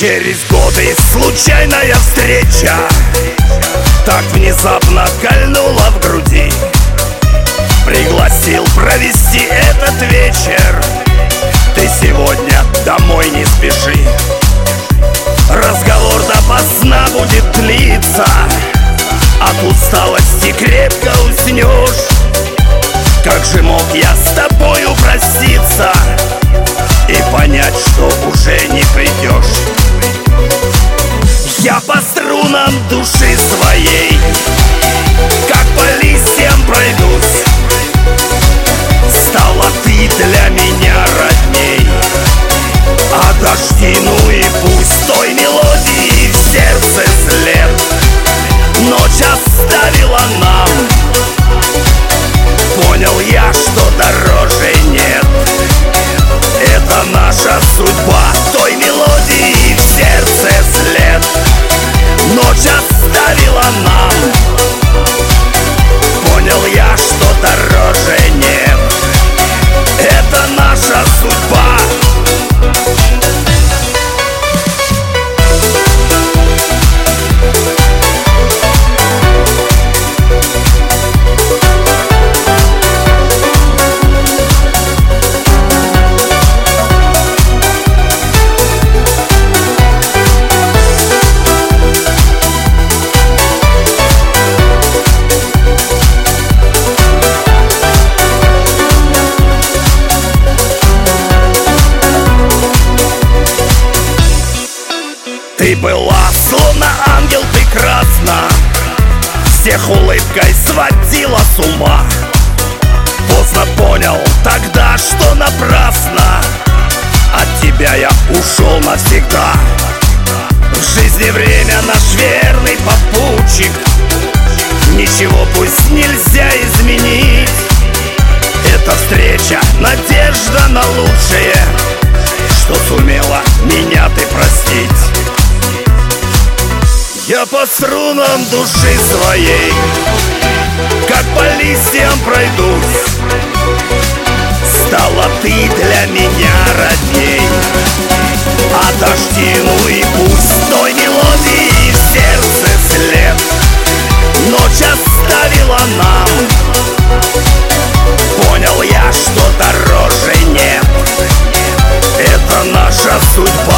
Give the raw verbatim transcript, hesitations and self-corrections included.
Через годы случайная встреча так внезапно кольнула в груди. Пригласил провести этот вечер. Ты сегодня домой не спеши. Разговор допоздна будет длиться. От усталости крепко уснешь. Как же мог я с тобою проститься и понять, что уже не придешь? Я по струнам души своей, как по листьям пройдусь. Стала ты для меня родней. А дожди, ну и пусть той мелодии в сердце след ночь оставила нам. Понял я, что дороже нет. Это наша судьба, той мелодии в сердце след ночь оставила нам. Понял я, что дороже нет. Это наша судьба. Ты была словно ангел прекрасна, всех улыбкой сводила с ума. Поздно понял тогда, что напрасно от тебя я ушел навсегда. В жизни время наш верный попутчик. Ничего пусть нельзя изменить. Эта встреча — надежда на лучшее, что сумела меня ты простить. Я по струнам души своей, как по листьям пройдусь. Стала ты для меня родней. А дожди, ну и пусть той мелодии в сердце след ночь оставила нам. Понял я, что дороже нет. Это наша судьба.